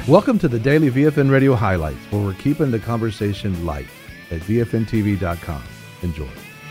Welcome to the Daily VFN Radio Highlights, where we're keeping the conversation light at VFNTV.com. Enjoy.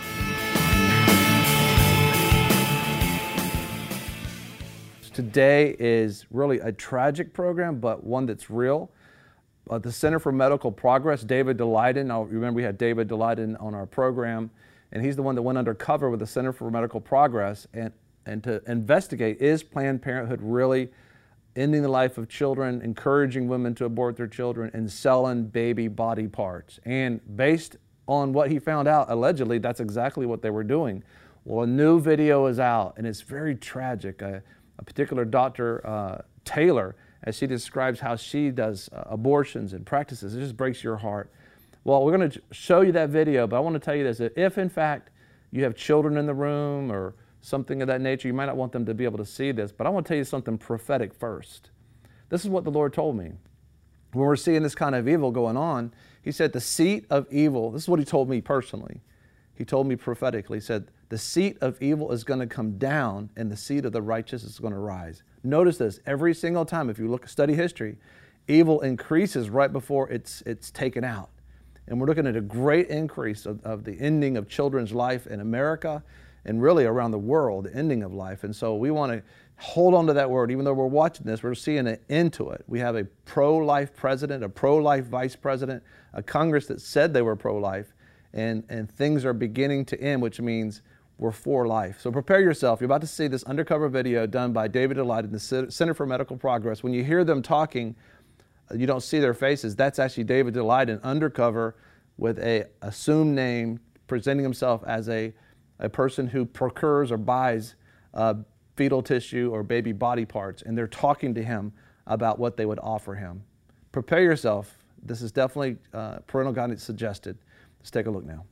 Today is really a tragic program, but one that's real. The Center for Medical Progress, David Daleiden. Now, remember we had David Daleiden on our program, and he's the one that went undercover with the Center for Medical Progress and to investigate, is Planned Parenthood really ending the life of children, encouraging women to abort their children, and selling baby body parts. And based on what he found out, allegedly, that's exactly what they were doing. Well, a new video is out, and it's very tragic. A particular Dr. Taylor, as she describes how she does abortions and practices, it just breaks your heart. Well, we're going to show you that video, but I want to tell you this, that if in fact you have children in the room or something of that nature, you might not want them to be able to see this, but I want to tell you something prophetic first. This is what the Lord told me. When we're seeing this kind of evil going on, He said the seat of evil, this is what He told me personally. He told me prophetically, He said, the seat of evil is going to come down and the seat of the righteous is going to rise. Notice this, every single time, if you study history, evil increases right before it's taken out. And we're looking at a great increase of the ending of children's life in America and really around the world, the ending of life. And so we want to hold on to that word. Even though we're watching this, we're seeing an end to it. We have a pro-life president, a pro-life vice president, a Congress that said they were pro-life, and things are beginning to end, which means we're for life. So prepare yourself. You're about to see this undercover video done by David Daleiden, the Center for Medical Progress. When you hear them talking, you don't see their faces. That's actually David Daleiden undercover with a assumed name, presenting himself as a person who procures or buys fetal tissue or baby body parts, and they're talking to him about what they would offer him. Prepare yourself. This is definitely parental guidance suggested. Let's take a look now.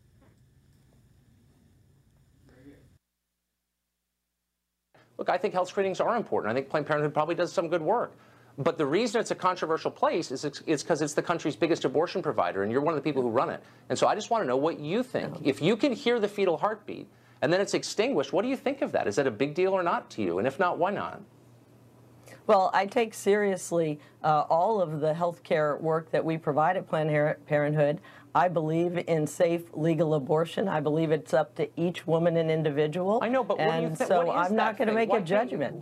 Look, I think health screenings are important. I think Planned Parenthood probably does some good work. But the reason it's a controversial place is because it's the country's biggest abortion provider, and you're one of the people who run it. And so I just want to know what you think. If you can hear the fetal heartbeat and then it's extinguished, what do you think of that? Is that a big deal or not to you? And if not, why not? Well, I take seriously all of the health care work that we provide at Planned Parenthood. I believe in safe, legal abortion. I believe it's up to each woman and individual. I know, but what do you think? So I'm not going to make a judgment.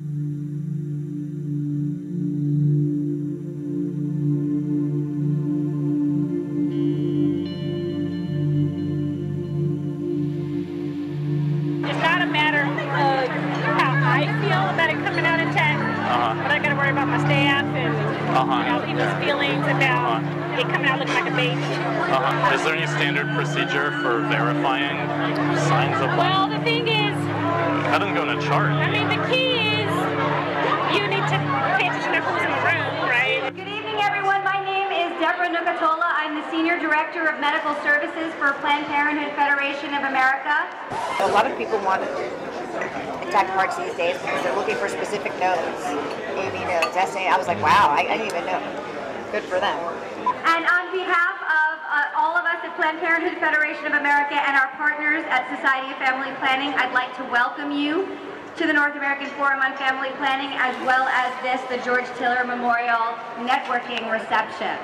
It's not a matter of how I feel about it coming out intact, but I got to worry about my staff and people's feelings about it coming out looking like a baby. Is there any standard procedure for verifying signs of life? Well, the thing is, That doesn't go in a chart. I mean, the key is you need to pay attention to who's in the room, right? Good evening, everyone. My name is Deborah Nucatola. I'm the Senior Director of Medical Services for Planned Parenthood Federation of America. A lot of people want intact parts these days because they're looking for specific nodes, AV nodes, SA. I was like, wow, I didn't even know. Good for them. And on behalf of all of us at Planned Parenthood Federation of America and our partners at Society of Family Planning, I'd like to welcome you to the North American Forum on Family Planning, as well as the George Tiller Memorial Networking Reception.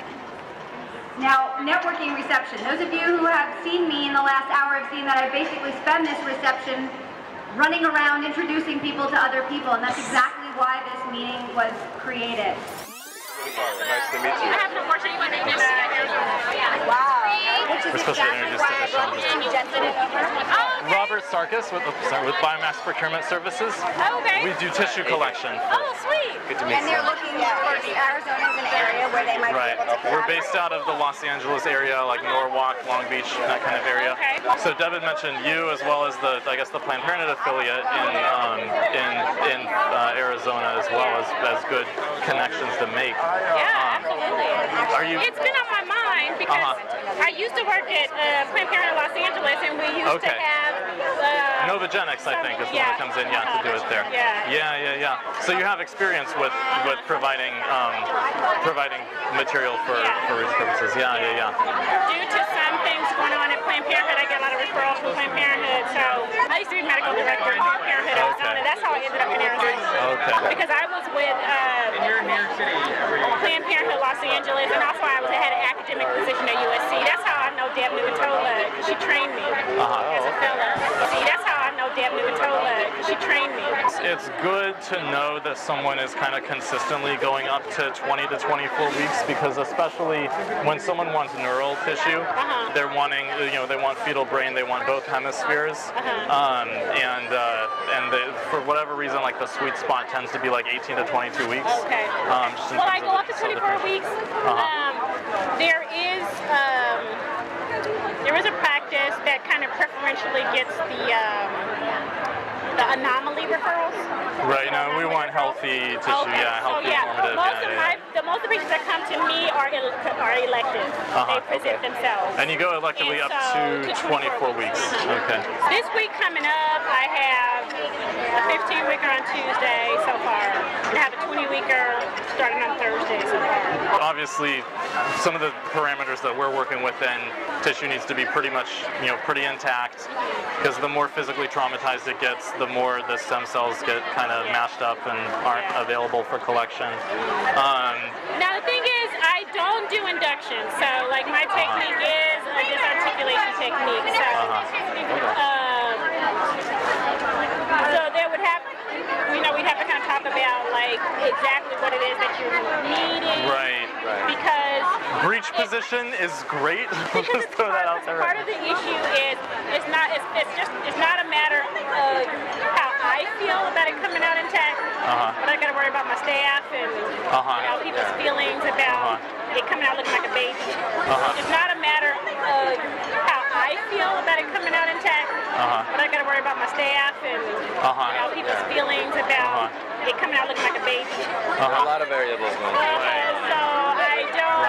Now, networking reception. Those of you who have seen me in the last hour have seen that I basically spend this reception running around introducing people to other people, and that's exactly why this meeting was created. Nice to meet you. I have an abortion in Arizona. Wow. We're supposed to introduce Robert Sarkis with Biomass Procurement Services. Oh, okay. We do tissue collection. Oh, sweet. Good to meet And they're you. looking for Arizona's an area where they might Right. be able to We're based out of the Los Angeles area, like Norwalk, Long Beach, that kind of area. Okay. So Devin mentioned you as well as the Planned Parenthood affiliate in Arizona, as well as good connections to make. Yeah, absolutely. Are you? It's been on my mind because I used to work at Planned Parenthood Los Angeles, and we used to have Novogenics, I think, is the one that comes in, to do it there. Yeah. So you have experience with providing material for these purposes. Yeah. Due to some things going on at Planned Parenthood, I get a lot of referrals from Planned Parenthood. So I used to be medical director at Planned Parenthood Arizona. That's how I ended up in Arizona. Okay. Because I was with Planned Parenthood Los Angeles, and also I was had an academic position at USC. That's how I know Deb Nukutola, because she trained me as a fellow. See, that's how I know Deb Nukutola, because she trained me. It's good to know that someone is kind of consistently going up to 20 to 24 weeks, because especially when someone wants neural tissue, they're wanting, they want fetal brain, they want both hemispheres, and for whatever reason, like the sweet spot tends to be like 18 to 22 weeks. Okay. Well, I go up to 24 weeks. There is a practice that kind of preferentially gets the anomaly referrals. Right, we want healthy tissue, healthy normative. Most of the patients that come to me are elective. They present themselves. And you go electively up to 24 weeks. Okay. This week coming up, I have a 15-weeker on Tuesday so far, and I have a 20-weeker starting on Thursday so far. Obviously, some of the parameters that we're working with, then tissue needs to be pretty much, pretty intact, because the more physically traumatized it gets, the more the stem cells get kind of mashed up and aren't available for collection. Now the thing is, I don't do induction, so like my technique is a disarticulation technique. So there would have, we'd have to kind of talk about like exactly what it is that you're needing. Right. Because breech position is great. Because it's part of the issue is it's not a matter of how I feel about it coming out intact, but I got to worry about my staff and people's feelings about it coming out looking like a baby. It's not a matter of how I feel about it coming out intact, but I got to worry about my staff and people's feelings about it coming out looking like a baby. A lot of variables going on. So I don't.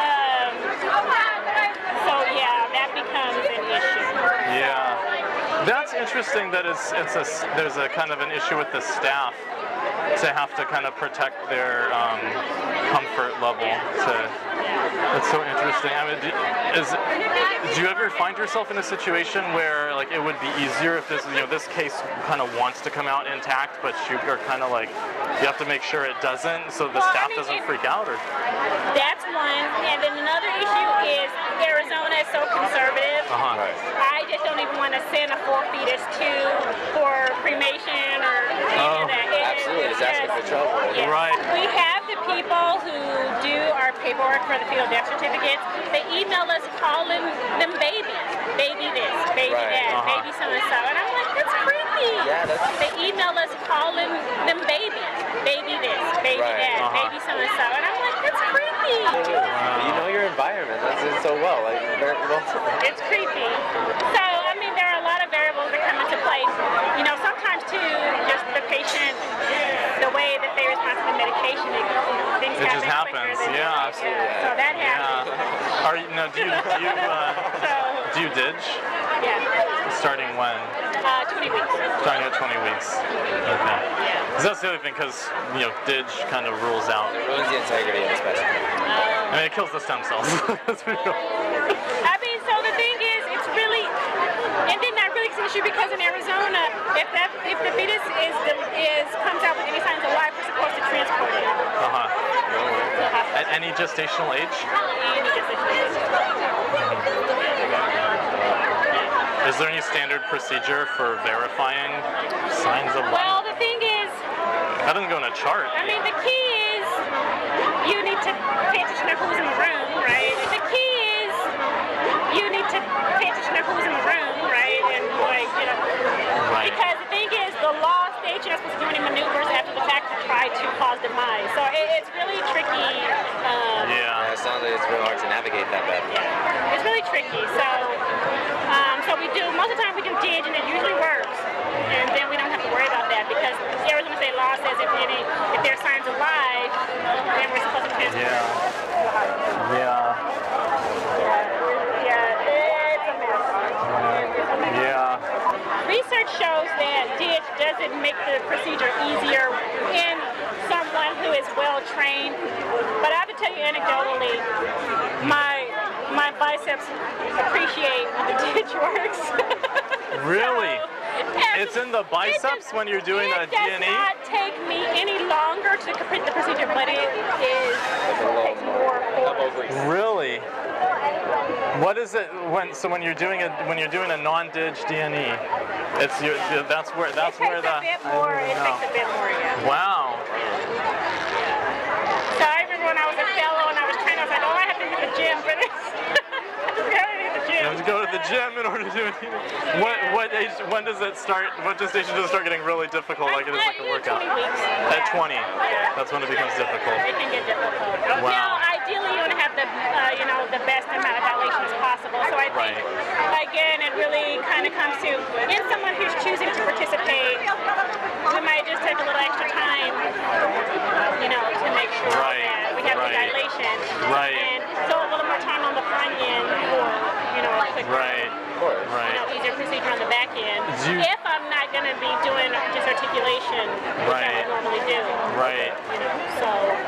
So yeah, that becomes an issue. Yeah, that's interesting. That there's a kind of an issue with the staff to have to kind of protect their comfort level. That's so interesting. I mean, do you ever find yourself in a situation where like it would be easier if this case kind of wants to come out intact, but you are kind of like you have to make sure it doesn't, so the staff doesn't freak out? Or that's one, and then another issue is Arizona is so conservative. I just don't even want to send a full fetus for cremation or any of that. Absolutely, it's asking for trouble. Right. We have the people who do our paperwork for the fetal death certificates. They email us calling them babies. Baby this, baby that, baby so-and-so. And I'm like, that's creepy. They email us calling them babies. Baby this, baby that, baby so-and-so. And I'm like, that's creepy. You know your environment. That's it so well. Like, it's creepy. So, I mean, there are a lot of variables that come into play. Sometimes too, just the patient, the way that they respond to the medication, things it just happens. Yeah, absolutely. So that happens. Do you DIDGE? Yeah. Starting when? 20 weeks. Starting at 20 weeks. Okay. Because that's the other thing, because DIDGE kind of rules out. It ruins the integrity of the specimen. I mean, it kills the stem cells. I mean, so the thing is, it's really, and then that really is an issue because in Arizona, if the fetus comes out with any signs of life, we're supposed to transport it. At any gestational age? Any gestational age. Is there any standard procedure for verifying signs of life? Well, the thing is, that doesn't go in a chart. I mean, the key is you need to pay attention to who's in the room, right? The key is you need to pay attention to who's in the room, right? And because the thing is, the law states you're not supposed to do any maneuvers after the fact to try to cause demise. So it's really tricky. It sounds like it's really hard to navigate that bad. Yeah, it's really tricky. So most of the time we do DIDGE and it usually works, and then we don't have to worry about that because Arizona state law says if there are signs of life, then we're supposed to transport. It's a mess. Research shows that DIDGE doesn't make the procedure easier in someone who is well trained, but I have to tell you anecdotally, my biceps appreciate when the DIDGE works. Really? So, It's in the biceps when you're doing a D&E? It does not take me any longer to complete the procedure, but it takes more force. Really? What is it when you're doing a non-dig D&E? That's where it takes a bit more. Yeah. Wow. So I remember when I was a fellow and I was training, I was like, oh, I have to hit the gym for this. You have to go to the gym in order to do it. What age? When does it start? What stage does it start getting really difficult? Like it is like a workout. 20 weeks. At 20, that's when it becomes difficult. It can get difficult. Wow. Now, ideally, you want to have the the best amount of dilation as possible. So I think, again, it really kind of comes to in someone who's choosing to participate, we might just take a little extra time, to make sure that we have the dilation. Right. And so a little more time on the front end for, a quicker, easier procedure on the back end. If I'm not going to be doing just articulation, which I would normally do. Right. So.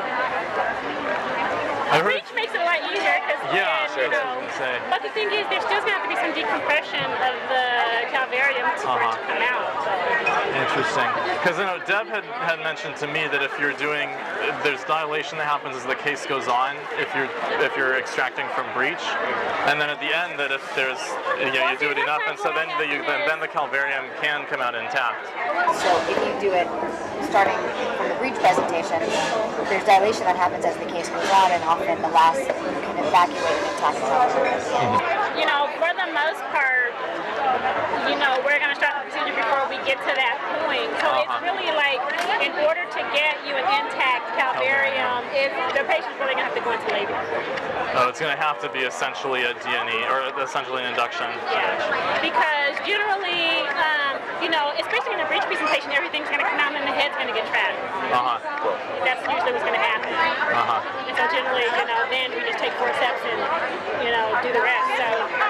Reach makes it a lot easier because but the thing is, there's still going to have to be some decompression of the calvarium for it to come out. So. Interesting. Because Deb had mentioned to me that if you're doing, there's dilation that happens as the case goes on if you're extracting from breech, and then at the end that if there's you do it enough, and so then the calvarium can come out intact. So if you do it starting from the breech presentation, there's dilation that happens as the case goes on, and often the last you can evacuate the intact calvarium. For the most part, we're going to start the procedure before we get to that point. So it's really like, in order to get you an intact calvarium, the patient's really going to have to go into labor. Oh, it's going to have to be essentially a D&E, or essentially an induction. Yeah, because generally, especially in a breech presentation, everything's going to come out and the head's going to get trapped. That's usually what's going to happen. And so generally, then we just take forceps and, do the rest. So,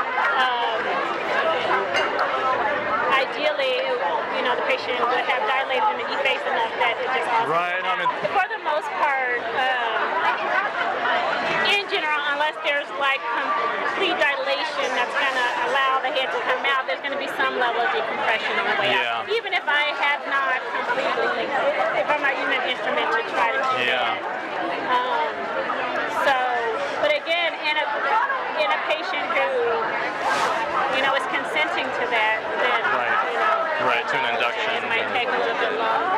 ideally, the patient would have dilated in the E-face enough that it just all for the most part, in general, unless there's like complete dilation that's going to allow the head to come out, there's going to be some level of decompression on the way out. Even if I have not completely, if I'm not using an instrument to try to do that. But again, in a patient who, is consenting to that, then, to an induction. It might take a little bit longer.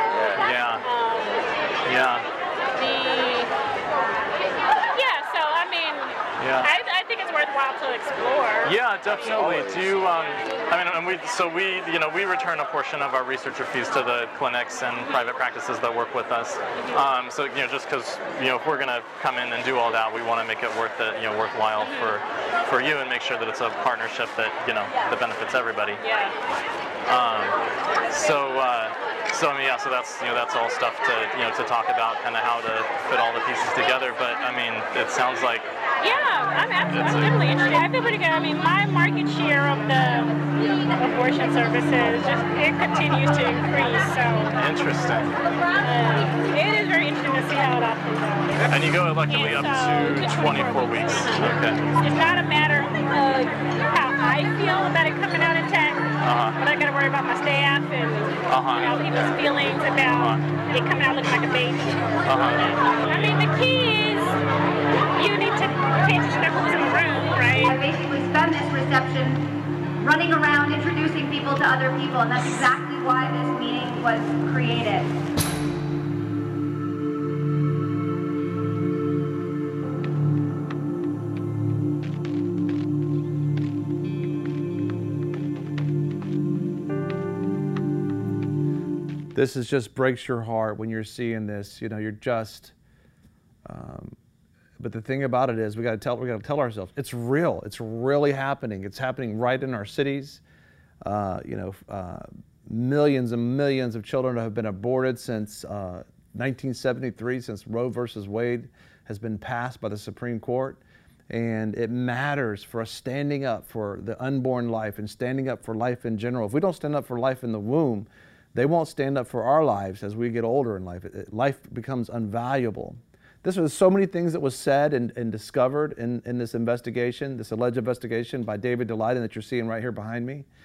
I think it's worthwhile to explore. Yeah, definitely. Do you, we return a portion of our researcher fees to the clinics and private practices that work with us. Just because, if we're going to come in and do all that, we want to make it worthwhile for you and make sure that it's a partnership that, that benefits everybody. So that's all stuff to talk about, kind of how to fit all the pieces together. But it sounds like I'm definitely interested. I feel pretty good. My market share of the abortion services it continues to increase. So interesting. It is very interesting to see how it all plays out. And you go luckily up to 24 weeks. Okay. It's not a matter of how I feel about it coming out intact. But I got to worry about my staff and people's feelings about it coming out looking like a baby. The key is you need to pay attention to who's in the room, right? I basically spend this reception running around introducing people to other people, and that's exactly why this meeting was created. This just breaks your heart when you're seeing this. You're just. But the thing about it is, we got to tell ourselves it's real. It's really happening. It's happening right in our cities. Millions and millions of children have been aborted since 1973, since Roe versus Wade has been passed by the Supreme Court. And it matters for us standing up for the unborn life and standing up for life in general. If we don't stand up for life in the womb, they won't stand up for our lives as we get older in life. Life becomes unvaluable. This was so many things that was said and discovered in this investigation, this alleged investigation by David Daleiden that you're seeing right here behind me,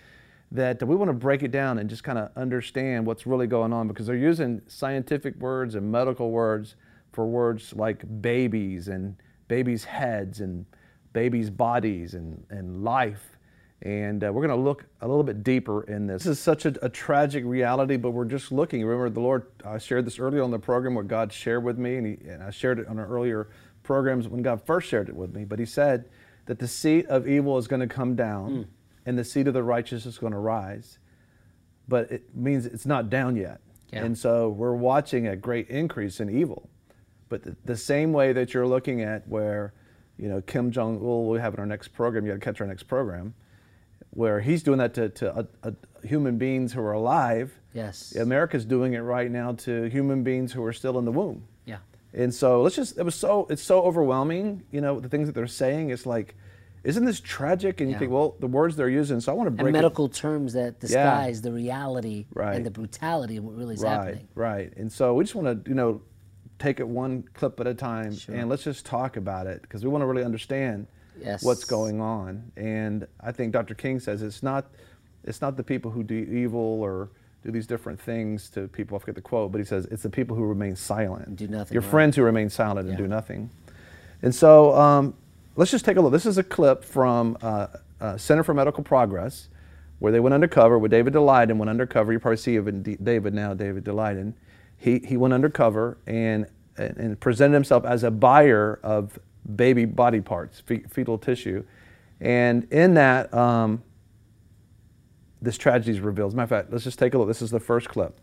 that we want to break it down and just kind of understand what's really going on, because they're using scientific words and medical words for words like babies and babies' heads and babies' bodies and life. And we're going to look a little bit deeper in this. This is such a tragic reality, but we're just looking. Remember, the Lord, I shared this earlier on the program, what God shared with me, and I shared it on our earlier programs when God first shared it with me. But He said that the seed of evil is going to come down, and the seed of the righteous is going to rise. But it means it's not down yet. Yeah. And so we're watching a great increase in evil. But the same way that you're looking at where, you know, Kim Jong-il, we have in our next program, you got to catch our next program, where he's doing that to human beings who are alive. Yes. America's doing it right now to human beings who are still in the womb. Yeah. And so it's so overwhelming, you know, the things that they're saying. It's like, isn't this tragic? And you think, well, the words they're using, so I want to break and medical terms that disguise the reality and the brutality of what really is happening. Right. And so we just want to, you know, take it one clip at a time, and let's just talk about it, because we want to really understand what's going on. And I think Dr. King says it's not the people who do evil or do these different things to people, I forget the quote, but he says it's the people who remain silent. And do nothing. Your friends who remain silent and do nothing. And so let's just take a look. This is a clip from Center for Medical Progress, where they went undercover, where David Daleiden went undercover. You probably see even David now, David Daleiden. He went undercover and presented himself as a buyer of baby body parts, fetal tissue. And in that, this tragedy is revealed. As a matter of fact, let's just take a look. This is the first clip.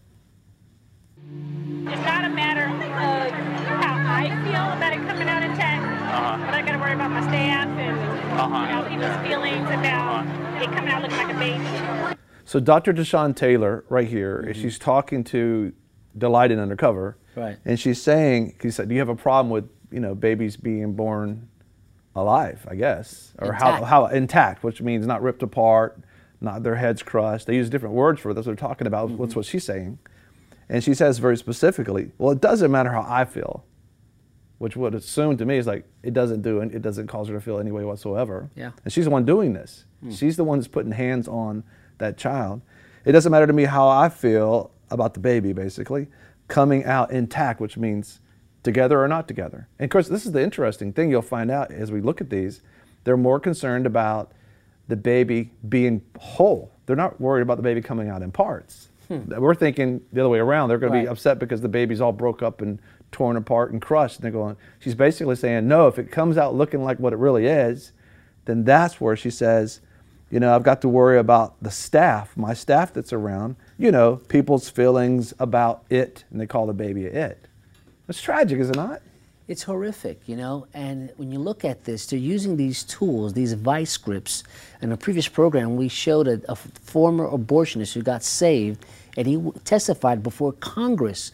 It's not a matter of how I feel about it coming out intact, but I got to worry about my staff and you know, people's feelings about it coming out looking like a baby. So Dr. Deshawn Taylor, right here, she's talking to Daleiden undercover, and she's saying, he said, do you have a problem with, you know, babies being born alive, I guess, or intact. how intact, which means not ripped apart, not their heads crushed. They use different words for it. That's what they're talking about. That's what she's saying. And she says very specifically, well, it doesn't matter how I feel, which would assume to me is like, it doesn't cause her to feel any way whatsoever. Yeah. And she's the one doing this. She's the one that's putting hands on that child. It doesn't matter to me how I feel about the baby, basically, coming out intact, which means together or not together. And of course, this is the interesting thing you'll find out as we look at these. They're more concerned about the baby being whole. They're not worried about the baby coming out in parts. We're thinking the other way around. They're going to be upset because the baby's all broke up and torn apart and crushed. And they're going, she's basically saying, no, if it comes out looking like what it really is, then that's where she says, you know, I've got to worry about the staff, my staff that's around, you know, people's feelings about it, and they call the baby it. It's tragic, is it not? It's horrific, you know, and when you look at this, they're using these tools, these vice grips. In a previous program, we showed a former abortionist who got saved, and he testified before Congress,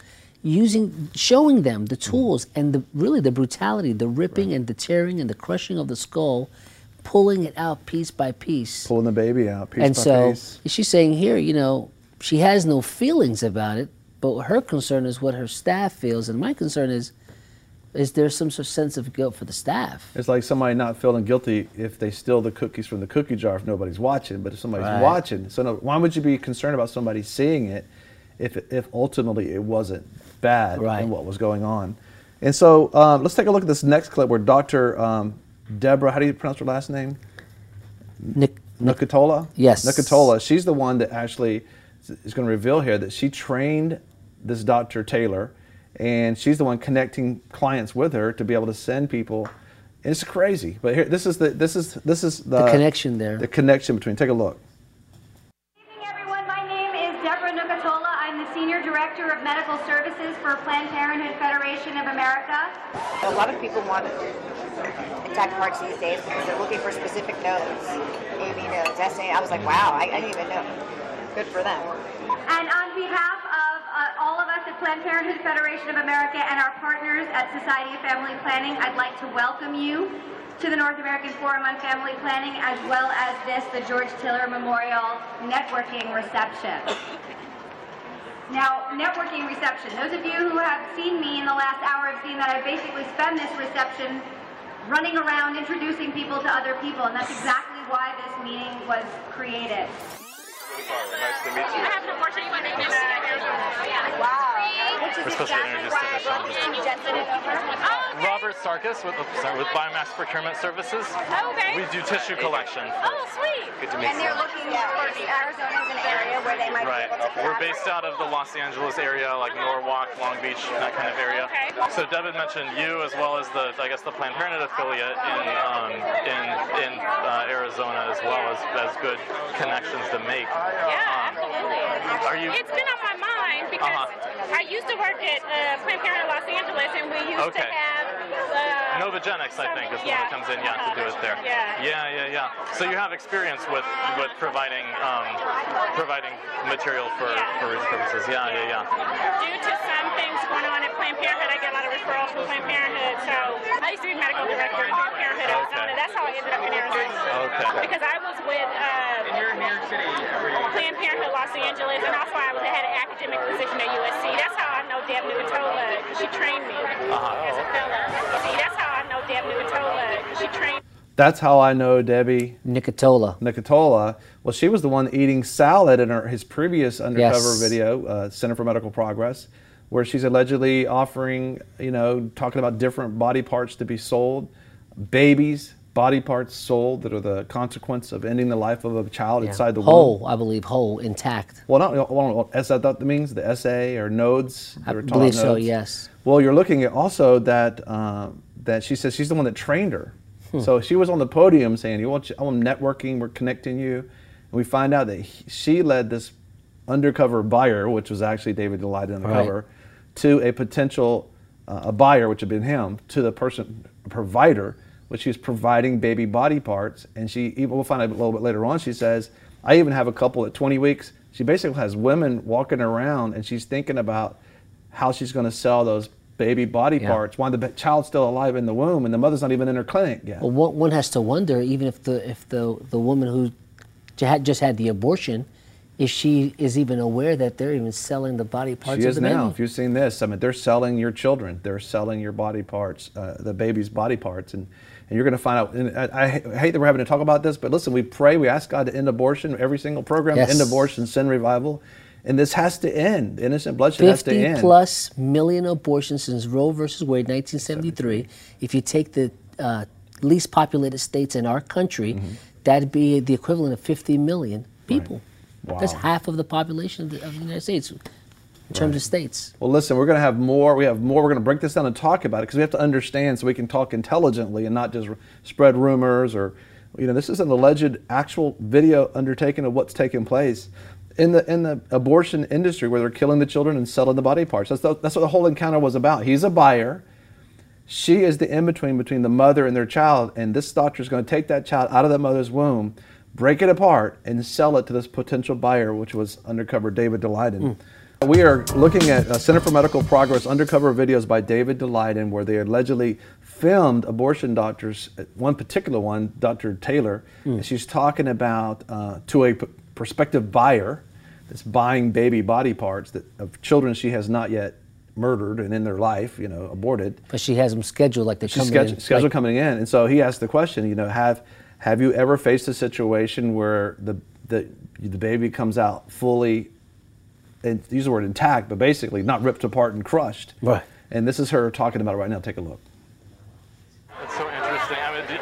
showing them the tools and really the brutality, the ripping and the tearing and the crushing of the skull, pulling it out piece by piece. Pulling the baby out piece by piece. And so she's saying here, you know, she has no feelings about it, but her concern is what her staff feels, and my concern is there some sort of sense of guilt for the staff? It's like somebody not feeling guilty if they steal the cookies from the cookie jar if nobody's watching, but if somebody's watching. So no, why would you be concerned about somebody seeing it if ultimately it wasn't bad in what was going on? And so let's take a look at this next clip where Dr. Deborah, how do you pronounce her last name? Nucatola? Yes. Nucatola. She's the one that actually is going to reveal here that she trained this Dr. Taylor, and she's the one connecting clients with her to be able to send people. And it's crazy, but here, this is the connection there. The connection between. Take a look. Good evening, everyone. My name is Deborah Nucatola. I'm the Senior Director of Medical Services for Planned Parenthood Federation of America. A lot of people want intact parts these days because they're looking for specific nodes. AB nodes, SA. I was like, wow, I didn't even know. Good for them. And on behalf of all of us at Planned Parenthood Federation of America and our partners at Society of Family Planning, I'd like to welcome you to the North American Forum on Family Planning, as well as the George Tiller Memorial Networking Reception. Now, networking reception. Those of you who have seen me in the last hour have seen that I basically spend this reception running around introducing people to other people, and that's exactly why this meeting was created. Nice to meet you. I have an abortion in Arizona. Wow. Which We're is supposed to exactly introduce why I the wrote you and just sent it over. Oh, okay. Robert Sarkis with Biomass Procurement Services. Oh, okay. We do tissue collection. Oh, sweet. Good to meet And they're you. looking for Arizona as an area where they might Right. be able to We're collaborate. based out of the Los Angeles area, like Norwalk, Long Beach, that kind of area. Okay. So Deb had mentioned you as well as the Planned Parenthood affiliate in Arizona as well as good connections to make. Yeah, absolutely. Are you? It's been on my mind because I used to work at Planned Parenthood Los Angeles, and we used to have Novogenics, I think, is the one that comes in, to do it there. Yeah. So you have experience with providing material for religious purposes. Yeah. Due to some things going on at Planned Parenthood, I get a lot of referrals from Planned Parenthood. So I used to be medical director at Planned Parenthood Arizona. That's how I ended up in Arizona. Okay. Because I was with Planned Parenthood Los Angeles, and also I had an academic position at USC. That's how I know Deb Nuatola. She trained me as a fellow. See, that's how I know Deb Nuatola. She trained. That's how I know Debbie Nicotola. Well, she was the one eating salad in his previous undercover Yes. video, Center for Medical Progress, where she's allegedly offering, talking about different body parts to be sold, babies, body parts sold that are the consequence of ending the life of a child inside the womb. Whole, I believe, whole, intact. Well, not as I thought that means the SA or nodes. I believe so, yes. Well, you're looking at also that that she says she's the one that trained her. So she was on the podium saying, I'm networking, we're connecting you. And we find out that she led this undercover buyer, which was actually David Daleiden undercover, to a potential a buyer, which had been him, to the person, provider, which she was providing baby body parts. And we'll find out a little bit later on, she says, I even have a couple at 20 weeks. She basically has women walking around and she's thinking about how she's going to sell those baby body parts while the child's still alive in the womb and the mother's not even in her clinic yet. Well, one has to wonder, even if the woman who just had the abortion, if she is even aware that they're even selling the body parts She of is the now. baby. If you've seen this, I mean, they're selling your children. They're selling your body parts, the baby's body parts, and you're going to find out. And I hate that we're having to talk about this, but listen, we pray, we ask God to end abortion. Every single program, end abortion, send revival. And this has to end. Innocent bloodshed has to end. 50+ million abortions since Roe versus Wade, 1973. If you take the least populated states in our country, that'd be the equivalent of 50 million people. Wow. That's half of the population of the United States in terms of states. Well, listen, we're going to have more. We have more. We're going to break this down and talk about it because we have to understand so we can talk intelligently and not just spread rumors or, this is an alleged actual video undertaking of what's taking place in the abortion industry where they're killing the children and selling the body parts. That's what the whole encounter was about. He's a buyer. She is the in-between between the mother and their child, and this doctor is going to take that child out of that mother's womb, break it apart, and sell it to this potential buyer, which was undercover David Daleiden. We are looking at Center for Medical Progress undercover videos by David Daleiden where they allegedly filmed abortion doctors, one particular one, Dr. Taylor, and she's talking about to a prospective buyer that's buying baby body parts of children she has not yet murdered and in their life, aborted. But she has them scheduled like they're coming in. Scheduled coming in. And so he asked the question, have you ever faced a situation where the baby comes out fully, and use the word intact, but basically not ripped apart and crushed? Right. And this is her talking about it right now. Take a look. It's so interesting. I mean,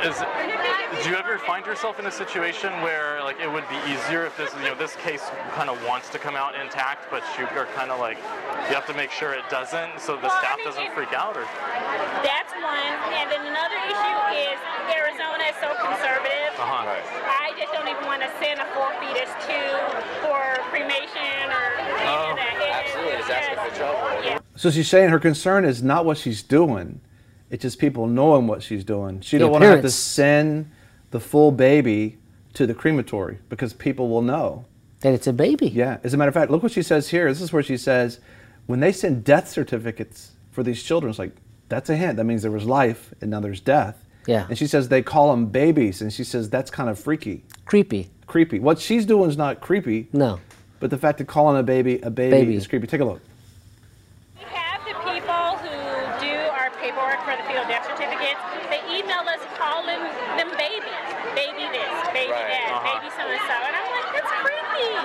do you ever find yourself in a situation where it would be easier if this case kind of wants to come out intact, but you are kind of you have to make sure it doesn't, so the staff doesn't freak out? Or that's one, and then another issue is Arizona is so conservative. I just don't even want to send a full fetus for cremation or any of that. Absolutely, it's asking for trouble. Yeah. So she's saying her concern is not what she's doing; it's just people knowing what she's doing. She don't want to have to send the full baby to the crematory because people will know that it's a baby. Yeah. As a matter of fact, look what she says here. This is where she says, when they send death certificates for these children, it's like, that's a hint. That means there was life and now there's death. Yeah. And she says they call them babies, and she says that's kind of freaky. Creepy. What she's doing is not creepy. No. But the fact of calling a baby is creepy. Take a look. We have the people who do our paperwork for the fetal death certificates. They email us calling them babies. Baby this, baby that, baby so-and-so. And I'm like, that's creepy.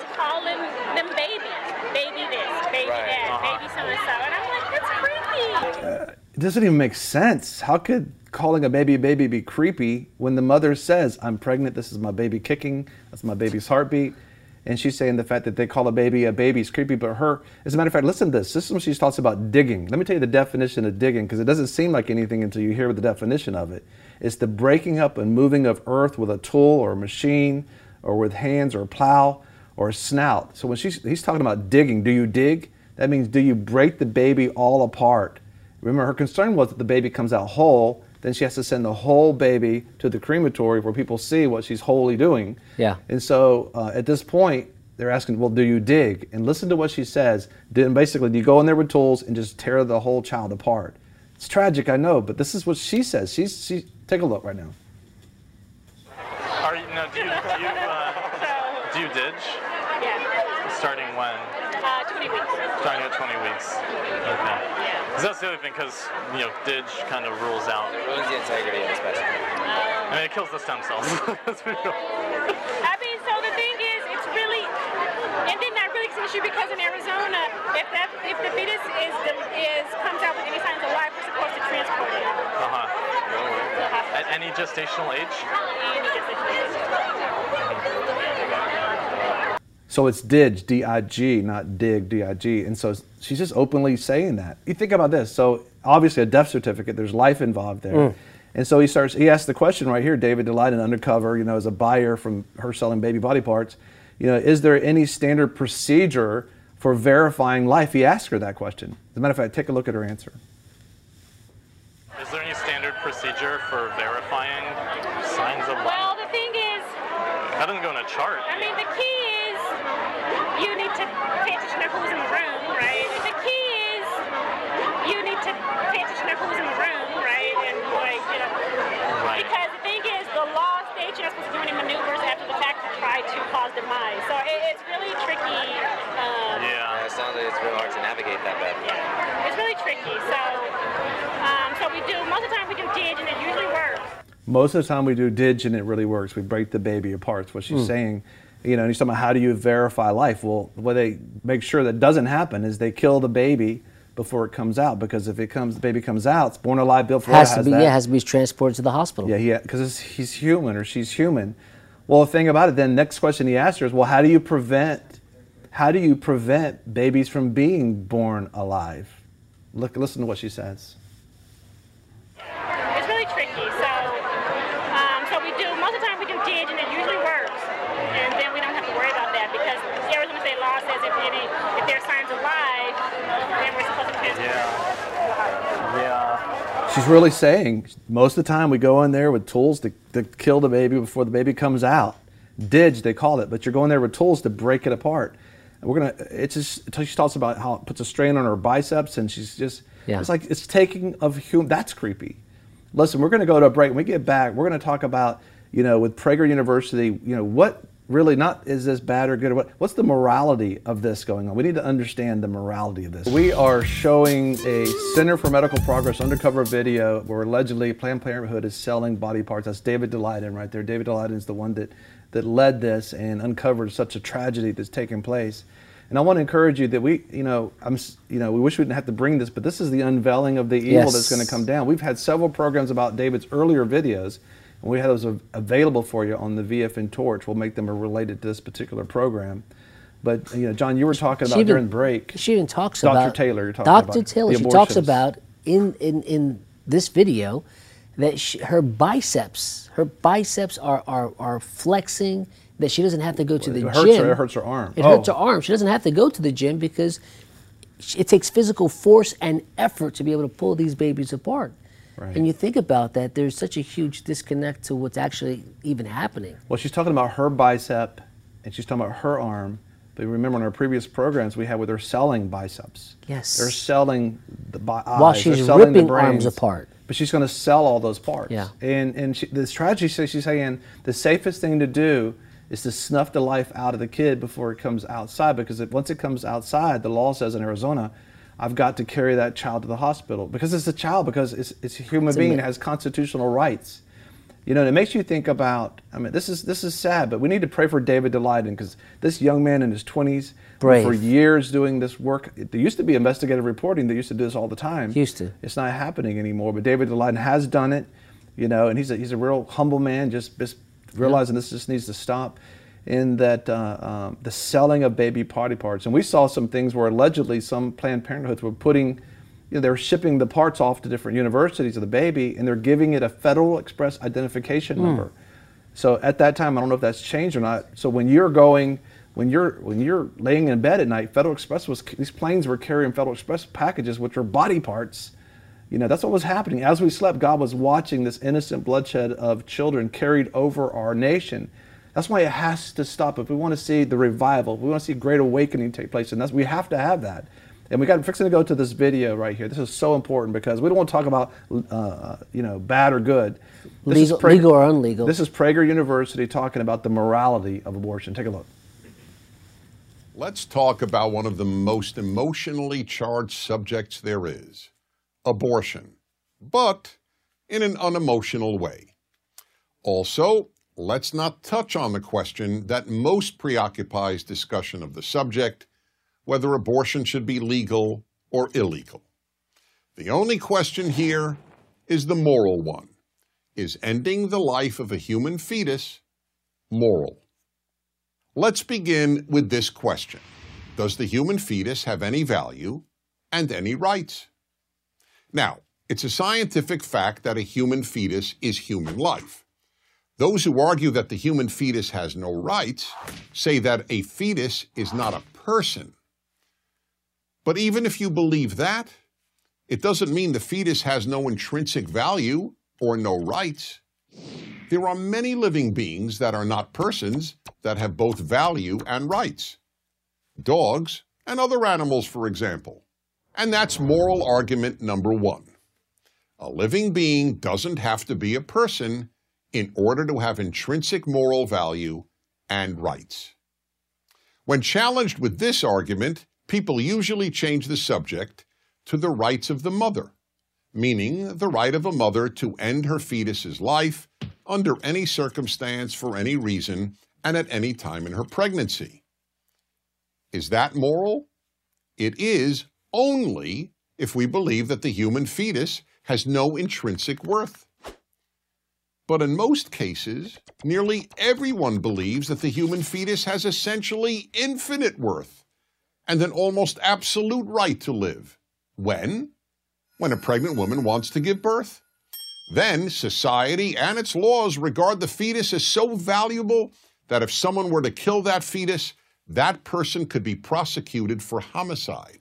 calling them babies. Baby this, baby that, baby so-and-so. And I'm like, that's creepy. It doesn't even make sense. How could calling a baby be creepy when the mother says, I'm pregnant, this is my baby kicking, that's my baby's heartbeat. And she's saying the fact that they call a baby is creepy, but her, as a matter of fact, listen to this. This is when she talks about digging. Let me tell you the definition of digging, because it doesn't seem like anything until you hear the definition of it. It's the breaking up and moving of earth with a tool or a machine or with hands or a plow or a snout. So when he's talking about digging, do you dig? That means do you break the baby all apart? Remember, her concern was that the baby comes out whole, then she has to send the whole baby to the crematory where people see what she's wholly doing. Yeah. And so at this point, they're asking, well, do you dig? And listen to what she says. Basically, do you go in there with tools and just tear the whole child apart? It's tragic, I know, but this is what she says. Take a look right now. Are you, now, do you ditch? Yeah. Starting when? 20 weeks. Starting at 20 weeks. Okay. Yeah. Because that's the other thing, because, DIG kind of rules out. It ruins the integrity of the specimen. I mean, it kills the stem cells. That's pretty cool. I mean, so the thing is, it's really, and then that really is an issue because in Arizona, if the fetus comes out with any signs of life, we're supposed to transport it. At any gestational age? Any gestational age. So it's DIG, D-I-G, not dig, D-I-G. And so she's just openly saying that. You think about this. So obviously a death certificate, there's life involved there. And so he asks the question right here, David Daleiden, undercover, as a buyer from her selling baby body parts, is there any standard procedure for verifying life? He asked her that question. As a matter of fact, take a look at her answer. Is there any standard procedure for verifying signs of life? Well, the thing is, That doesn't go in a chart. I mean, the key is you need to pay attention to who's in the room, right? The key is you need to pay attention to who's in the room, right? And Right. because the thing is, the law states you're not supposed to do any maneuvers after the fact to try to cause demise. So it's really tricky. Yeah, it sounds like it's real hard to navigate that bad. Yeah, it's really tricky. So we do, most of the time we do DIG and it usually works. Most of the time we do DIG and it really works. We break the baby apart. It's what she's saying. And he's talking about how do you verify life? Well, the way they make sure that doesn't happen is they kill the baby before it comes out, because if the baby comes out, it's born alive. Bill Florida has that. Yeah, has to be transported to the hospital. Yeah, because he's human or she's human. Well, the thing about it, then next question he asked her is, well, how do you prevent babies from being born alive? Listen to what she says. It's really tricky. So we do, most of the time we do DIG and it usually works. And then we don't have to worry about that because the Arizona state law says if there's signs of life, then we're supposed to transport. Yeah. She's really saying most of the time we go in there with tools to kill the baby before the baby comes out. DIG, they call it, but you're going there with tools to break it apart. And she talks about how it puts a strain on her biceps, and she's just, it's like it's taking of human, that's creepy. Listen, we're going to go to a break. When we get back, we're going to talk about, with Prager University, what really, not is this bad or good, or what's the morality of this going on? We need to understand the morality of this. We are showing a Center for Medical Progress undercover video where allegedly Planned Parenthood is selling body parts. That's David Daleiden right there. David Daleiden is the one that led this and uncovered such a tragedy that's taken place. And I want to encourage you that we wish we didn't have to bring this, but this is the unveiling of the evil that's going to come down. We've had several programs about David's earlier videos, and we have those available for you on the VFN Torch. We'll make them related to this particular program. But John, you were talking about during break. She even talks Dr. about Taylor. You're talking about Dr. Taylor. She talks about in this video that her biceps are flexing. That she doesn't have to go to the gym. It hurts her arm. It hurts her arm. She doesn't have to go to the gym because it takes physical force and effort to be able to pull these babies apart. Right. And you think about that, there's such a huge disconnect to what's actually even happening. Well, she's talking about her bicep, and she's talking about her arm. But remember, in our previous programs, we had where they're selling biceps. Yes. They're selling the eyes. While she's ripping arms apart. But she's going to sell all those parts. Yeah. And this tragedy, she's saying the safest thing to do is to snuff the life out of the kid before it comes outside, because once it comes outside, the law says in Arizona, I've got to carry that child to the hospital because it's a child, because it's a human being that has constitutional rights. You know, and it makes you think about, I mean, this is sad, but we need to pray for David Daleiden, because this young man in his 20s, for years doing this work. There used to be investigative reporting that used to do this all the time. Used to. It's not happening anymore, but David Daleiden has done it, you know, and he's a real humble man, just realizing this just needs to stop. In that the selling of baby body parts. And we saw some things where allegedly some Planned Parenthoods were putting, you know, they were shipping the parts off to different universities of the baby, and they're giving it a Federal Express identification number. So at that time, I don't know if that's changed or not. So when you're laying in bed at night, Federal Express these planes were carrying Federal Express packages, which are body parts. You know, that's what was happening. As we slept, God was watching this innocent bloodshed of children carried over our nation. That's why it has to stop. If we want to see the revival, if we want to see great awakening take place, and we have to have that. And we're fixing to go to this video right here. This is so important because we don't want to talk about, you know, bad or good. Legal or illegal. This is Prager University talking about the morality of abortion. Take a look. Let's talk about one of the most emotionally charged subjects there is, abortion, but in an unemotional way. Also, let's not touch on the question that most preoccupies discussion of the subject, whether abortion should be legal or illegal. The only question here is the moral one. Is ending the life of a human fetus moral? Let's begin with this question. Does the human fetus have any value and any rights? Now, it's a scientific fact that a human fetus is human life. Those who argue that the human fetus has no rights say that a fetus is not a person. But even if you believe that, it doesn't mean the fetus has no intrinsic value or no rights. There are many living beings that are not persons that have both value and rights. Dogs and other animals, for example. And that's moral argument number one. A living being doesn't have to be a person in order to have intrinsic moral value and rights. When challenged with this argument, people usually change the subject to the rights of the mother, meaning the right of a mother to end her fetus's life under any circumstance for any reason and at any time in her pregnancy. Is that moral? It is only if we believe that the human fetus has no intrinsic worth. But in most cases, nearly everyone believes that the human fetus has essentially infinite worth and an almost absolute right to live. When? When a pregnant woman wants to give birth. Then society and its laws regard the fetus as so valuable that if someone were to kill that fetus, that person could be prosecuted for homicide.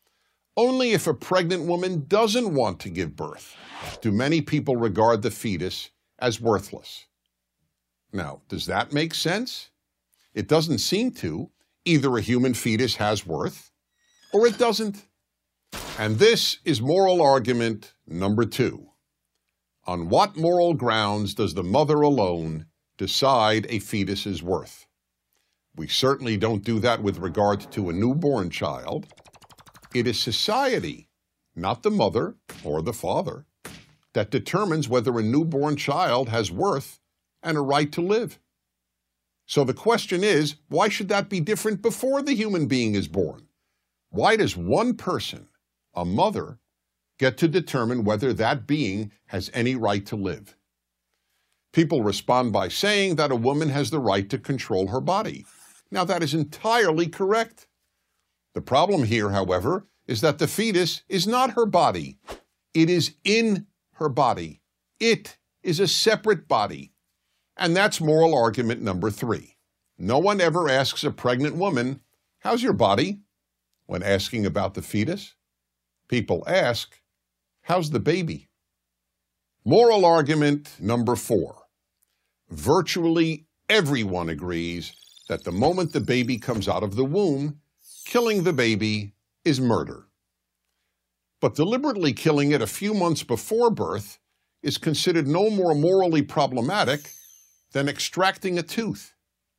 Only if a pregnant woman doesn't want to give birth do many people regard the fetus as worthless. Now, does that make sense? It doesn't seem to. Either a human fetus has worth or it doesn't. And this is moral argument number two. On what moral grounds does the mother alone decide a fetus's worth? We certainly don't do that with regard to a newborn child. It is society, not the mother or the father, that determines whether a newborn child has worth and a right to live. So the question is, why should that be different before the human being is born? Why does one person, a mother, get to determine whether that being has any right to live? People respond by saying that a woman has the right to control her body. Now, that is entirely correct. The problem here, however, is that the fetus is not her body. It is in her body. It is a separate body. And that's moral argument number three. No one ever asks a pregnant woman, "How's your body?" when asking about the fetus. People ask, "How's the baby?" Moral argument number four. Virtually everyone agrees that the moment the baby comes out of the womb, killing the baby is murder. But deliberately killing it a few months before birth is considered no more morally problematic than extracting a tooth.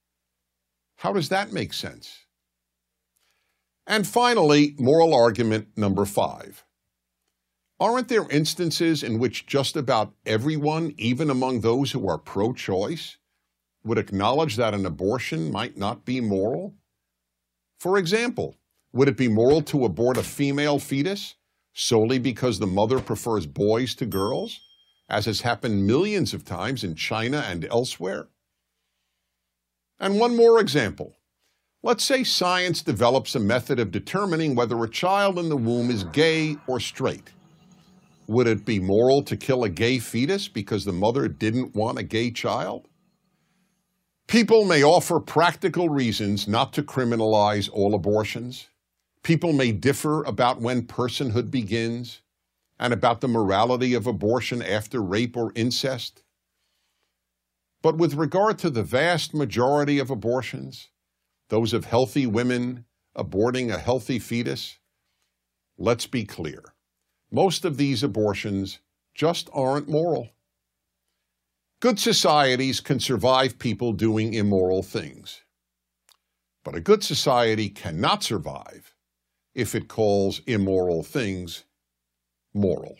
How does that make sense? And finally, moral argument number five. Aren't there instances in which just about everyone, even among those who are pro-choice, would acknowledge that an abortion might not be moral? For example, would it be moral to abort a female fetus solely because the mother prefers boys to girls, as has happened millions of times in China and elsewhere? And one more example. Let's say science develops a method of determining whether a child in the womb is gay or straight. Would it be moral to kill a gay fetus because the mother didn't want a gay child? People may offer practical reasons not to criminalize all abortions. People may differ about when personhood begins and about the morality of abortion after rape or incest. But with regard to the vast majority of abortions, those of healthy women aborting a healthy fetus, let's be clear. Most of these abortions just aren't moral. Good societies can survive people doing immoral things. But a good society cannot survive if it calls immoral things moral.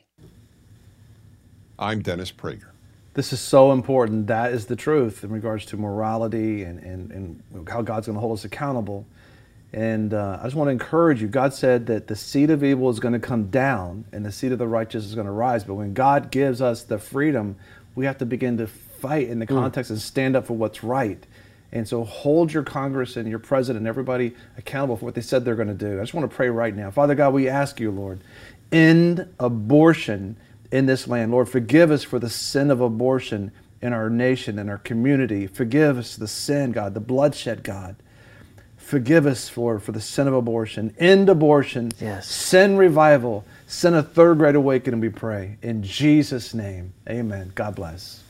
I'm Dennis Prager. This is so important. That is the truth in regards to morality and how God's going to hold us accountable. And I just want to encourage you. God said that the seed of evil is going to come down and the seed of the righteous is going to rise. But when God gives us the freedom, we have to begin to fight in the context and stand up for what's right. And so hold your Congress and your president and everybody accountable for what they said they're going to do. I just want to pray right now. Father God, we ask you, Lord, end abortion in this land. Lord, forgive us for the sin of abortion in our nation, in our community. Forgive us the sin, God, the bloodshed, God. Forgive us, Lord, for the sin of abortion. End abortion. Yes. Send revival. Send a third great awakening, we pray. In Jesus' name, amen. God bless.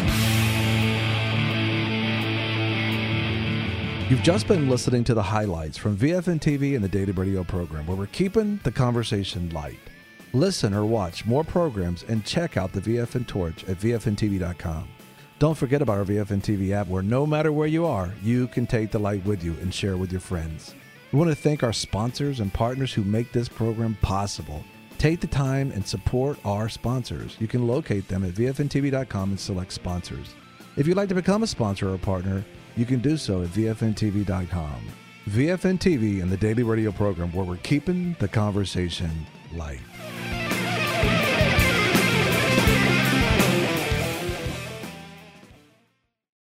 You've just been listening to the highlights from VFN TV and the Daily Radio program, where we're keeping the conversation light. Listen or watch more programs and check out the VFN Torch at VFNTV.com. Don't forget about our VFN TV app, where no matter where you are, you can take the light with you and share with your friends. We want to thank our sponsors and partners who make this program possible. Take the time and support our sponsors. You can locate them at VFNTV.com and select sponsors. If you'd like to become a sponsor or a partner, you can do so at VFNTV.com. VFN TV and the Daily Radio program, where we're keeping the conversation light.